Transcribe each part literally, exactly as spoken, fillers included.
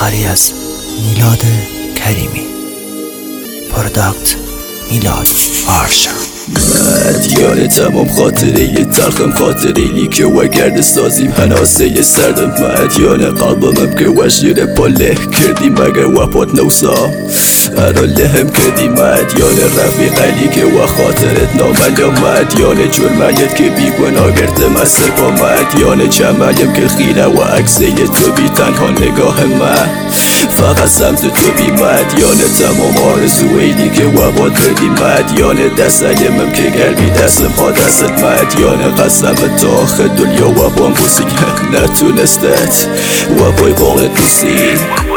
کاری از میلاد کریمی، پروداکت میلاد آرشا. مدیان تمام خاطره یه تلخم، خاطره ای که وگرد سازیم هناسه یه سردم. مدیان قلبمم که وشیر پاله کردی مگر وپات نوسا ارا لهم کردی. مدیان رفیق علی که و خاطرت ناملیا، مدیان جرمایت که بیگناه گرده مستر با. مدیان جمعیم که خیره و عکسه تو بی تنها نگاه من فقط سمت تو بی. مدیان تمام آرزویی که و باد کردی، مدیان دستایمم که گرمی دستم ها دستت. مدیان قسم تا آخر دنیا و با موسیق نتونستت و بای باقت بوسی.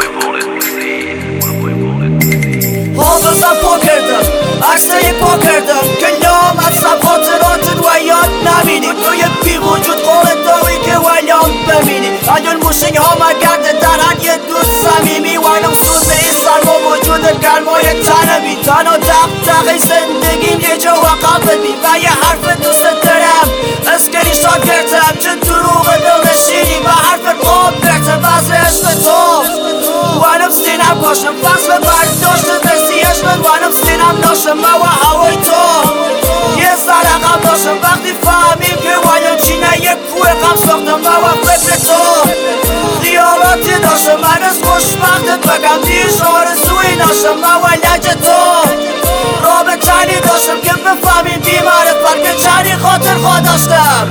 حافظم پا کردم، عکسه پا کردم که نامت سب خاطراتت و یاد نبینی. توی بی وجود قول داوی که ویام ببینی. اجون موشنگ ها مگرده در هر یه دوست صمیمی و اینم سوز به این سرم و وجودت گرمای تنبی. تنها دق دقی زندگیم یه جا و قلبت بی و یه حرف دوست دارم اسکری شاد کردم چه دروغ دل نشینی و حرف قاب کردم وزر عشق تو و اینم سینم کاشم فصل برداشت درسی عشق و اینم سینم ناشم و هوای تو یه سر عقب داشتم وقتی فهمیم که وایم چینه یک کوه غم ساختم و فکر تو خیالاتی داشتم. من از خوشبختت بگم دیش آرزوی ناشم و لج تو رابطنی داشتم که بفهمیم بیمارفت که چنی خاطر خواه داشتم.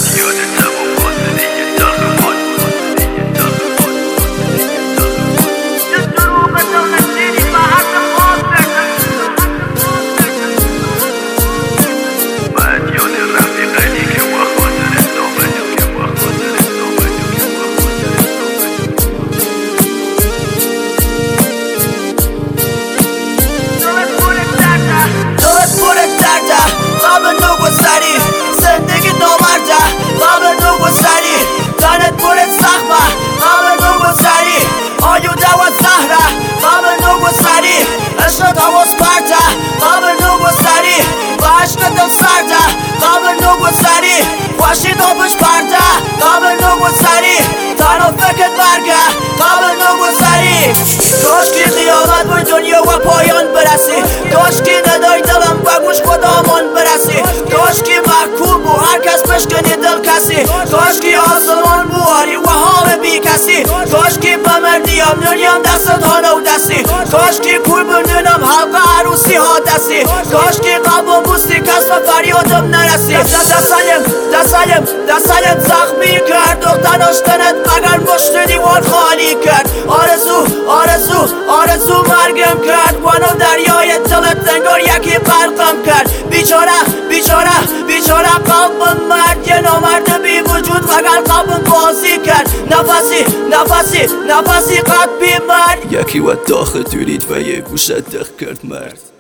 زندگی نامرده قبل نو گذری تنت پرت زخمه قبل نو گذری آلوده و زهره قبل نو گذری عشقت حواس پرده قبل نو گذری و عشقت دل سرده قبل نو گذری خوشی نوبش پرده قبل نو گذری تنها فکرت برگه قبل نو گذری. کاشکی قیامت بای دنیا و پایان برسی، کاشکی ندای دلم و گوش خدامان برسی، کاشکی محکوم بو هر کس بشکنی دل کسی، کاشکی آسمان بواری و حال بی کسی، کاشکی بمردیم دنیام دستت ها نو دستی، کاشکی پول بندونم حلقه عروسی ها دستی، کاشکی قلب و بوستی کس و فریادم نرسی. دستایم دستایم دستایم زخمی کرد دختن اشتنت مگر مشت دیوار خالی کرد. آرزو آرزو آرزو مرگم کرد وانم دریای دلت انگار یکی غرقم کرد. بیچاره بیچاره بیچاره قلبم مرد یه نامرد بی وجود مگر قلبم بازی کرد. نفسی نفسی نفسی قد بی مرد یکی و داخل دورید و یه گوشت دق کرد مرد.